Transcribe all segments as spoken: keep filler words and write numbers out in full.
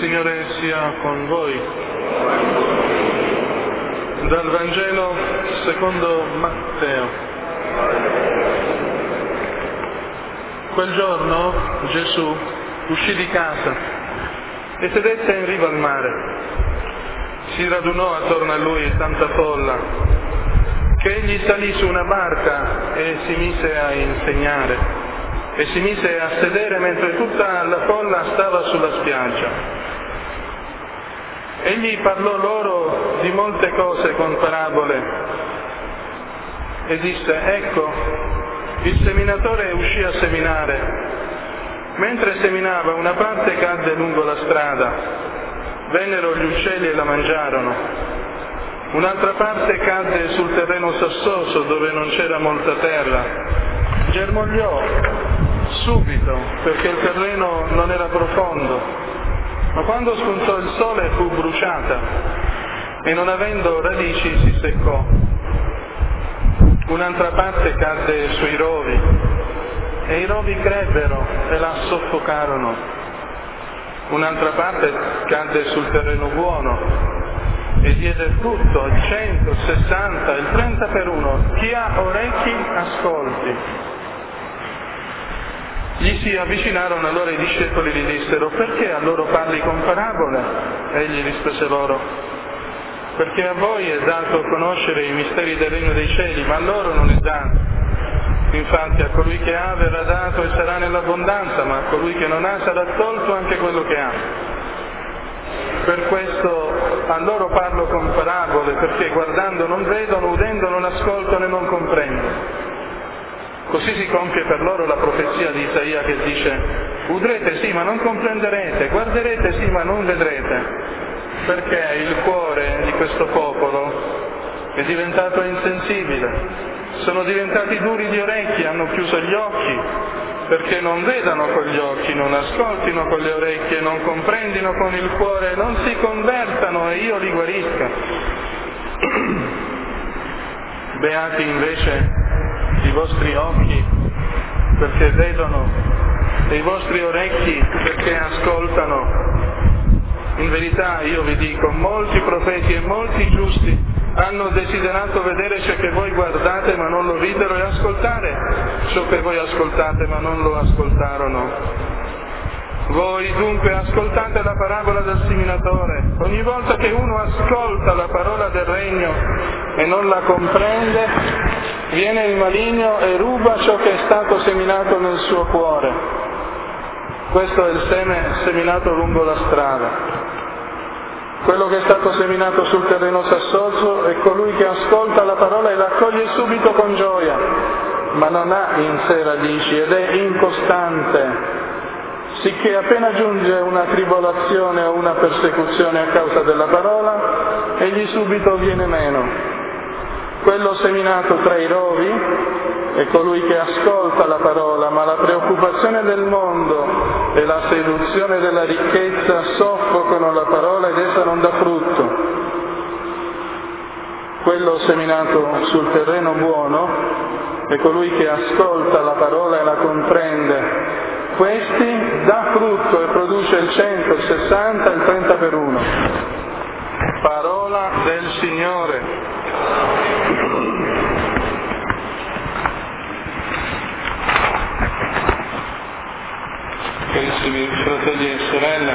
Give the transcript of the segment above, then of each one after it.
Signore sia con voi. Dal Vangelo secondo Matteo. Quel giorno Gesù uscì di casa e sedette in riva al mare. Si radunò attorno a lui tanta folla che egli salì su una barca e si mise a insegnare. E si mise a sedere mentre tutta la folla stava sulla spiaggia. Egli parlò loro di molte cose con parabole e disse: ecco, il seminatore uscì a seminare. Mentre seminava, una parte cadde lungo la strada. Vennero gli uccelli e la mangiarono. Un'altra parte cadde sul terreno sassoso dove non c'era molta terra. Germogliò subito, perché il terreno non era profondo, ma quando spuntò il sole fu bruciata e non avendo radici si seccò. Un'altra parte cadde sui rovi e i rovi crebbero e la soffocarono. Un'altra parte cadde sul terreno buono e diede frutto al cento, sessanta, il trenta per uno. Chi ha orecchi ascolti. Gli si avvicinarono allora i discepoli e gli dissero: perché a loro parli con parabole? Egli rispose loro: perché a voi è dato conoscere i misteri del regno dei cieli, ma a loro non è dato. Infatti a colui che ha verrà dato e sarà nell'abbondanza, ma a colui che non ha sarà tolto anche quello che ha. Per questo a loro parlo con parabole, perché guardando non vedono, udendo non ascoltano e non comprendono. Così si compie per loro la profezia di Isaia che dice: udrete sì ma non comprenderete, guarderete sì ma non vedrete, perché il cuore di questo popolo è diventato insensibile, sono diventati duri di orecchie, hanno chiuso gli occhi, perché non vedano con gli occhi, non ascoltino con le orecchie, non comprendino con il cuore, non si convertano e io li guarisca. Beati invece i vostri occhi perché vedono e i vostri orecchi perché ascoltano. In verità io vi dico, molti profeti e molti giusti hanno desiderato vedere ciò che voi guardate ma non lo videro e ascoltare ciò che voi ascoltate ma non lo ascoltarono. Voi dunque ascoltate la parabola del seminatore. Ogni volta che uno ascolta la parola del regno e non la comprende, viene il maligno e ruba ciò che è stato seminato nel suo cuore. Questo è il seme seminato lungo la strada. Quello che è stato seminato sul terreno sassoso è colui che ascolta la parola e la accoglie subito con gioia, ma non ha in sé radici ed è incostante, sicché appena giunge una tribolazione o una persecuzione a causa della parola, egli subito viene meno. Quello seminato tra i rovi è colui che ascolta la parola, ma la preoccupazione del mondo e la seduzione della ricchezza soffocano la parola ed essa non dà frutto. Quello seminato sul terreno buono è colui che ascolta la parola e la comprende. Questi dà frutto e produce il cento, il sessanta, il trenta per uno. Parola del Signore. Carissimi fratelli e sorelle,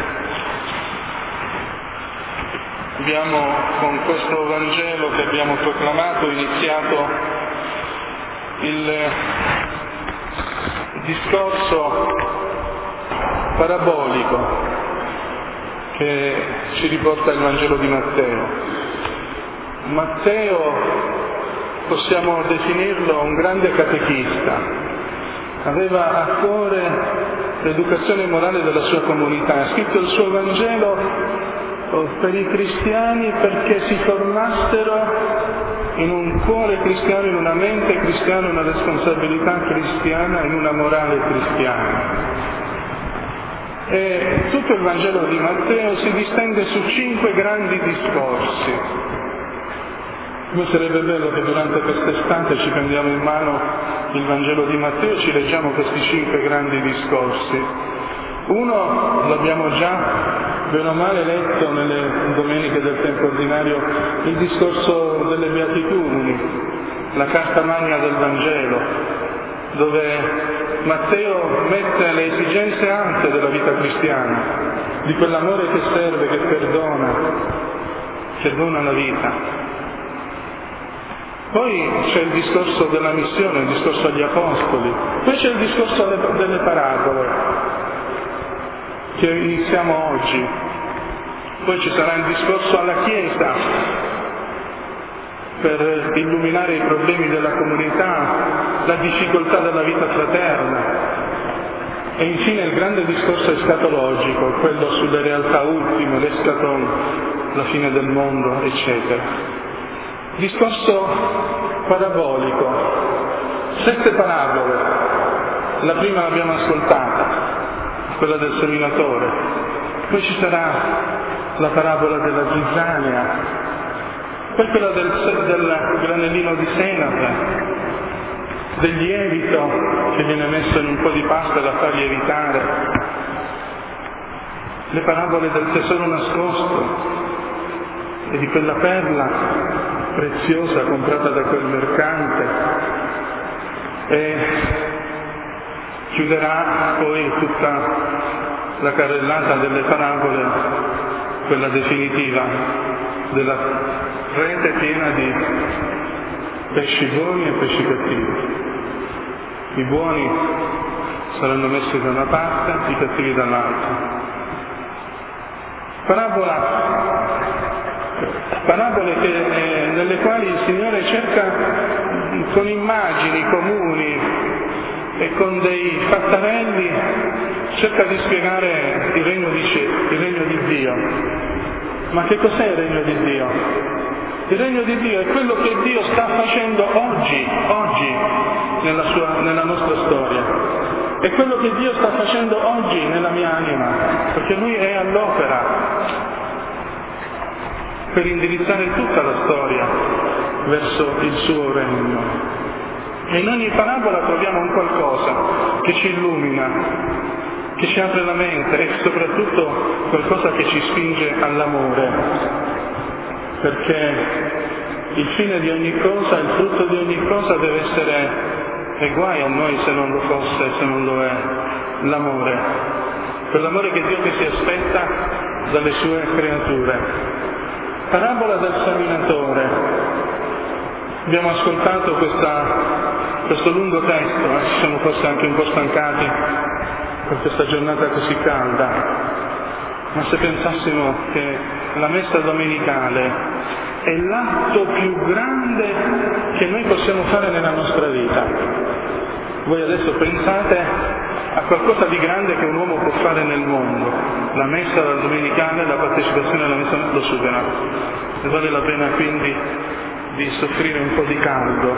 abbiamo con questo Vangelo che abbiamo proclamato iniziato il discorso parabolico che ci riporta il Vangelo di Matteo. Matteo possiamo definirlo un grande catechista. Aveva a cuore l'educazione morale della sua comunità. Ha scritto il suo Vangelo per i cristiani perché si formassero in un cuore cristiano, in una mente cristiana, in una responsabilità cristiana, in una morale cristiana. E tutto il Vangelo di Matteo si distende su cinque grandi discorsi. Come sarebbe bello che durante quest'estate ci prendiamo in mano il Vangelo di Matteo e ci leggiamo questi cinque grandi discorsi. Uno l'abbiamo già bene o male letto nelle domeniche del tempo ordinario il discorso delle Beatitudini, la carta magna del Vangelo, dove Matteo mette le esigenze alte della vita cristiana, di quell'amore che serve, che perdona, che dona la vita. Poi c'è il discorso della missione, il discorso agli Apostoli, poi c'è il discorso delle parabole, che iniziamo oggi, poi ci sarà il discorso alla Chiesa, per illuminare i problemi della comunità, la difficoltà della vita fraterna, e infine il grande discorso escatologico, quello sulle realtà ultime, l'escaton, la fine del mondo, eccetera. Discorso parabolico, sette parabole. La prima l'abbiamo ascoltata, quella del seminatore, poi ci sarà la parabola della zizzania, poi quella del, del granellino di senape, del lievito che viene messo in un po' di pasta da far lievitare, le parabole del tesoro nascosto e di quella perla preziosa comprata da quel mercante, e chiuderà poi tutta la carrellata delle parabole, quella definitiva, della rete piena di pesci buoni e pesci cattivi. I buoni saranno messi da una parte, i cattivi dall'altra. Parabola Parabole che, eh, nelle quali il Signore cerca, con immagini comuni e con dei fattarelli, cerca di spiegare il regno di, il regno di Dio. Ma che cos'è il regno di Dio? Il regno di Dio è quello che Dio sta facendo oggi, oggi, nella, sua, nella nostra storia. È quello che Dio sta facendo oggi nella mia anima, perché Lui è all'opera per indirizzare tutta la storia verso il suo regno. E in ogni parabola troviamo un qualcosa che ci illumina, che ci apre la mente, e soprattutto qualcosa che ci spinge all'amore, perché il fine di ogni cosa, il frutto di ogni cosa deve essere, e guai a noi se non lo fosse, se non lo è, l'amore, quell'amore che Dio che si aspetta dalle sue creature. Parabola del seminatore. Abbiamo ascoltato questa, questo lungo testo, eh? Ci siamo forse anche un po' stancati per questa giornata così calda, ma se pensassimo che la messa domenicale è l'atto più grande che noi possiamo fare nella nostra vita, voi adesso pensate a qualcosa di grande che un uomo può fare nel mondo. La messa domenicale, la partecipazione alla messa lo supera. E vale la pena quindi di soffrire un po' di caldo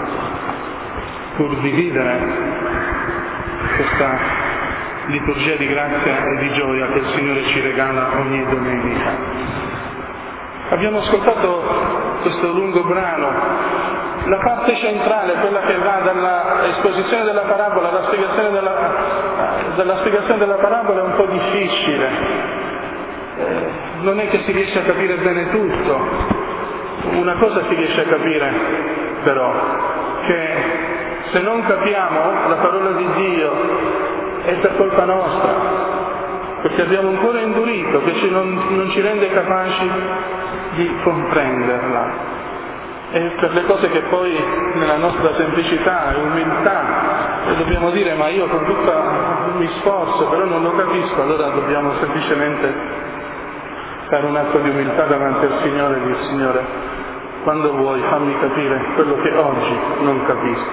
pur di vivere questa liturgia di grazia e di gioia che il Signore ci regala ogni domenica. Abbiamo ascoltato questo lungo brano. La parte centrale, quella che va dall'esposizione della parabola alla spiegazione della, dalla spiegazione della parabola, è un po' difficile. Eh, non è che si riesce a capire bene tutto. Una cosa si riesce a capire però, che se non capiamo la parola di Dio è per colpa nostra, perché abbiamo un cuore indurito che ci non, non ci rende capaci di comprenderla. E per le cose che poi nella nostra semplicità e umiltà e dobbiamo dire ma io con tutto mi sforzo però non lo capisco, allora dobbiamo semplicemente fare un atto di umiltà davanti al Signore e dire: Signore, quando vuoi fammi capire quello che oggi non capisco.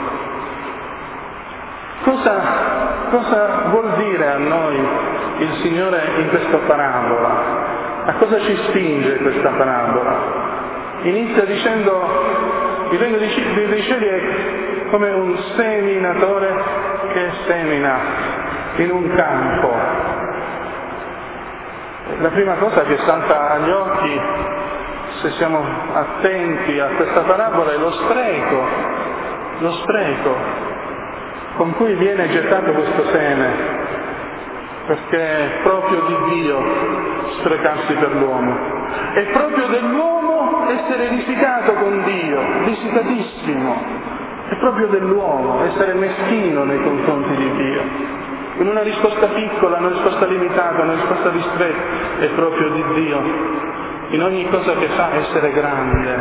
Cosa, cosa vuol dire a noi il Signore in questa parabola? A cosa ci spinge questa parabola? Inizia dicendo: il regno dei cieli è come un seminatore che semina in un campo. La prima cosa che salta agli occhi, se siamo attenti a questa parabola, è lo spreco, lo spreco con cui viene gettato questo seme, perché proprio di Dio sprecarsi per l'uomo. È proprio dell'uomo essere risicato con Dio, risicatissimo. È proprio dell'uomo essere meschino nei confronti di Dio. Con una risposta piccola, una risposta limitata, una risposta ristretta, è proprio di Dio. In ogni cosa che fa essere grande,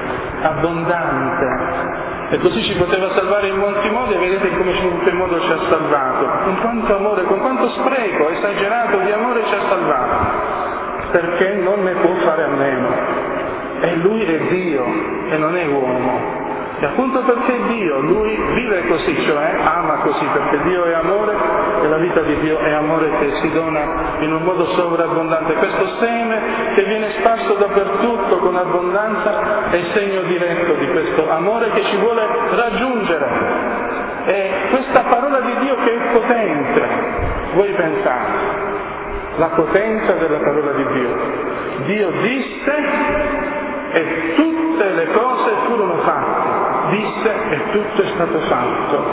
abbondante. E così ci poteva salvare in molti modi, e vedete come in che modo ci ha salvato. Con quanto amore, con quanto spreco esagerato di amore ci ha salvato. Perché non ne può fare a meno. E Lui è Dio e non è uomo. E appunto perché Dio, Lui vive così, cioè ama così, perché Dio è amore e la vita di Dio è amore che si dona in un modo sovrabbondante. Questo seme che viene sparso dappertutto con abbondanza è il segno diretto di questo amore che ci vuole raggiungere. E questa parola di Dio che è potente, voi pensate, la potenza della parola di Dio. Dio disse e tutte le cose furono fatte. Disse e tutto è stato fatto.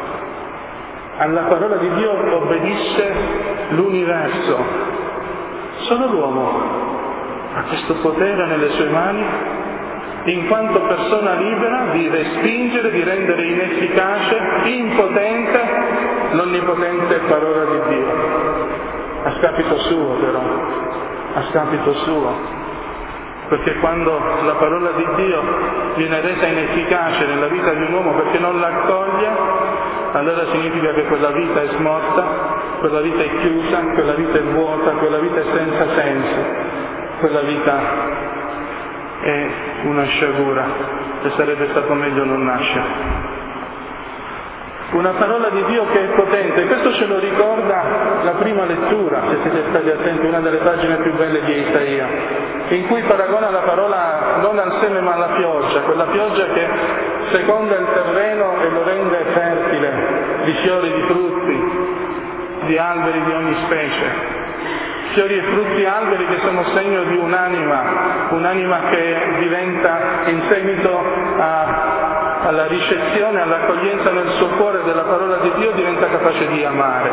Alla parola di Dio obbedisce l'universo. Solo l'uomo ha questo potere nelle sue mani, in quanto persona libera, di respingere, di rendere inefficace, impotente l'onnipotente parola di Dio. A scapito suo però, a scapito suo. Perché quando la parola di Dio viene resa inefficace nella vita di un uomo perché non la accoglie, allora significa che quella vita è smorta, quella vita è chiusa, quella vita è vuota, quella vita è senza senso, quella vita è una sciagura e sarebbe stato meglio non nascere. Una parola di Dio che è potente, questo ce lo ricorda la prima lettura, se siete stati attenti, una delle pagine più belle di Isaia, in cui paragona la parola non al seme ma alla pioggia, quella pioggia che seconda il terreno e lo rende fertile di fiori, di frutti, di alberi di ogni specie. Fiori e frutti, alberi che sono segno di un'anima, un'anima che diventa in seguito a alla ricezione, all'accoglienza nel suo cuore della parola di Dio, diventa capace di amare.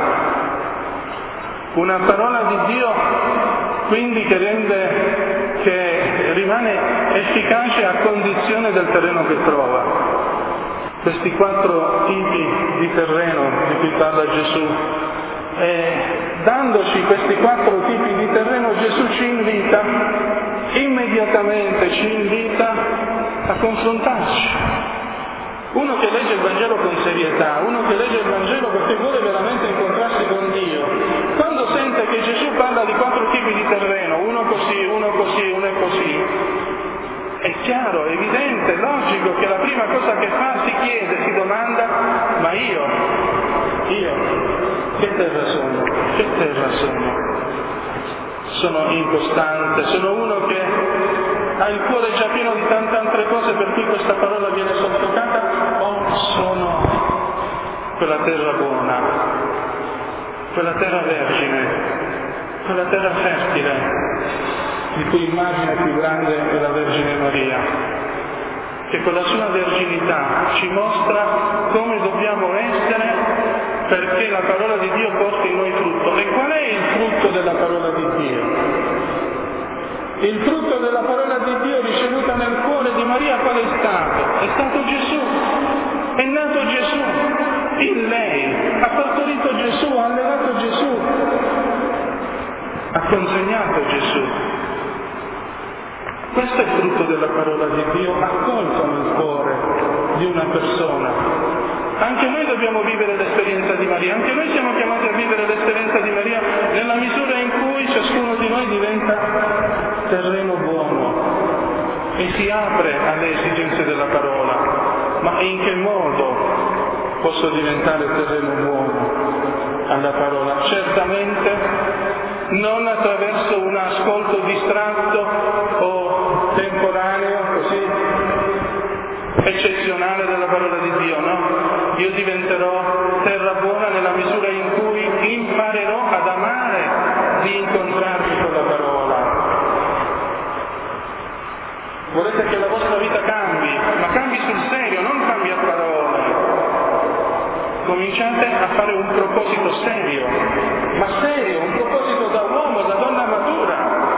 Una parola di Dio quindi che rende, che rimane efficace a condizione del terreno che trova. Questi quattro tipi di terreno di cui parla Gesù, e dandoci questi quattro tipi di terreno Gesù ci invita, immediatamente ci invita a confrontarci. Uno che legge il Vangelo con serietà, uno che legge il Vangelo perché vuole veramente incontrarsi con Dio, quando sente che Gesù parla di quattro tipi di terreno, uno così, uno così, uno così, è chiaro, è evidente, logico che la prima cosa che fa si chiede, si domanda, ma io, io, che terra sono? Che terra sono? Sono incostante, sono uno che ha il cuore già pieno di tante altre cose per cui questa parola viene soffocata, o sono quella terra buona, quella terra vergine, quella terra fertile, di cui immagine più grande è la Vergine Maria, che con la sua verginità ci mostra come dobbiamo essere perché la parola di Dio porti in noi frutto. E qual è il frutto della parola di Dio? Il frutto della parola di Dio ricevuta nel cuore di Maria qual è stato? È stato Gesù, è nato Gesù in lei, ha partorito Gesù, ha allevato Gesù, ha consegnato Gesù. Questo è il frutto della parola di Dio accolto nel cuore di una persona. Anche noi dobbiamo vivere l'esperienza di Maria, anche noi siamo chiamati a vivere l'esperienza di Maria nella misura in cui ciascuno di noi diventa terreno buono e si apre alle esigenze della parola. Ma in che modo posso diventare terreno buono alla parola? Certamente non attraverso un ascolto distratto o temporaneo, così eccezionale della parola di Dio, no? Io diventerò terra buona nella misura in cui imparerò ad amare di incontrarmi con la parola. Volete che la vostra vita cambi, ma cambi sul serio, non cambi a parole. Cominciate a fare un proposito serio, ma serio, un proposito da uomo, da donna matura.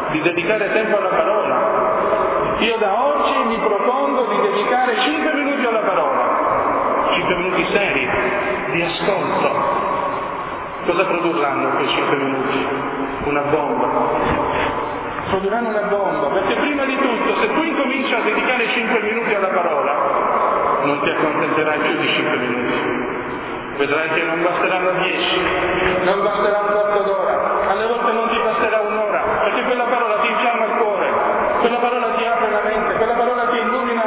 di dedicare tempo alla parola. Io da oggi mi propongo di dedicare cinque minuti alla parola, cinque minuti seri, di ascolto. Cosa produrranno quei cinque minuti? Una bomba. Produrranno una bomba, perché prima di tutto, se tu incominci a dedicare cinque minuti alla parola, non ti accontenterai più di cinque minuti. Vedrai che non basteranno dieci, non basterà un quarto d'ora, alle volte non ti basterà un'ora, perché quella parola ti infiamma il cuore, quella parola ti apre la mente, quella parola ti illumina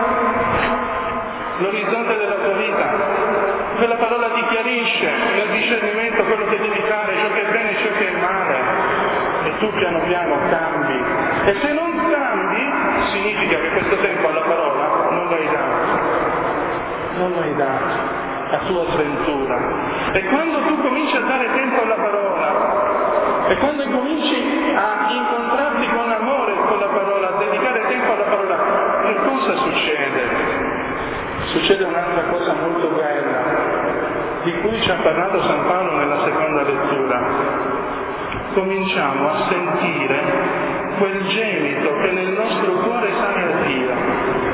l'orizzonte della tua vita, quella parola ti chiarisce nel discernimento quello che devi fare, ciò che è bene e ciò che è male, e tu piano piano cambi. E se non cambi, significa che questo tempo alla parola non l'hai dato, non l'hai dato. La tua sventura. E quando tu cominci a dare tempo alla parola, e quando cominci a incontrarti con amore con la parola, a dedicare tempo alla parola, che cosa succede? Succede un'altra cosa molto bella, di cui ci ha parlato San Paolo nella seconda lettura. Cominciamo a sentire quel gemito che nel nostro cuore sale a Dio.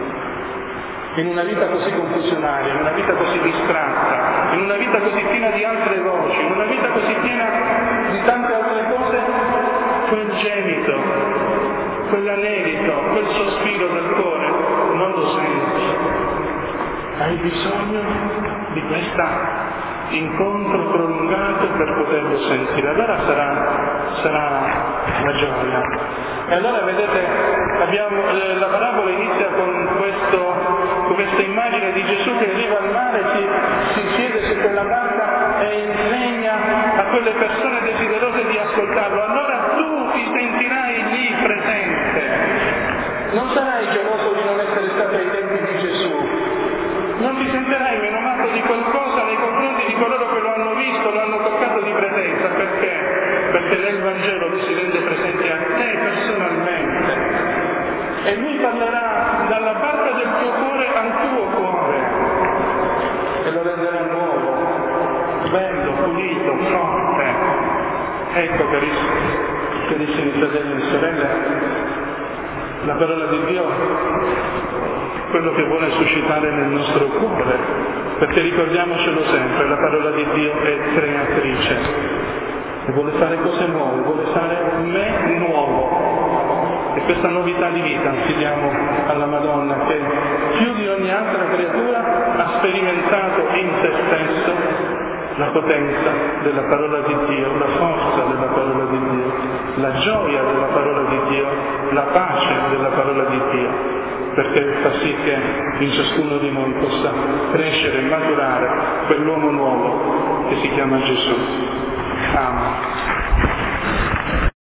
In una vita così confusionaria, in una vita così distratta, in una vita così piena di altre voci, in una vita così piena di tante altre cose, quel gemito, quell'anelito, quel sospiro del cuore, non lo senti. Hai bisogno di questo incontro prolungato per poterlo sentire. Allora sarà, sarà la gioia. E allora vedete, abbiamo, eh, la parabola inizia con questo questa immagine di Gesù che arriva al mare, si, si siede su quella barca e insegna a quelle persone desiderose di ascoltarlo. Allora tu ti sentirai lì presente. Non sarai geloso di non essere stato ai tempi di Gesù. Non ti sentirai menomato di qualcosa nei confronti di coloro che lo hanno visto, lo hanno toccato di presenza. Perché? Perché nel Vangelo lui si rende presente a te personalmente. E lui parlerà dalla barca del tuo cuore al tuo cuore e lo renderà nuovo, bello, pulito, forte. Ecco, carissimi, carissimi fratelli e sorelle, la parola di Dio, quello che vuole suscitare nel nostro cuore, perché ricordiamocelo sempre, la parola di Dio è creatrice e vuole fare cose nuove, vuole fare me nuovo. E questa novità di vita affidiamo alla Madonna, che più di ogni altra creatura ha sperimentato in se stesso la potenza della parola di Dio, la forza della parola di Dio, la gioia della parola di Dio, la pace della parola di Dio, perché fa sì che in ciascuno di noi possa crescere e maturare quell'uomo nuovo che si chiama Gesù. Amen.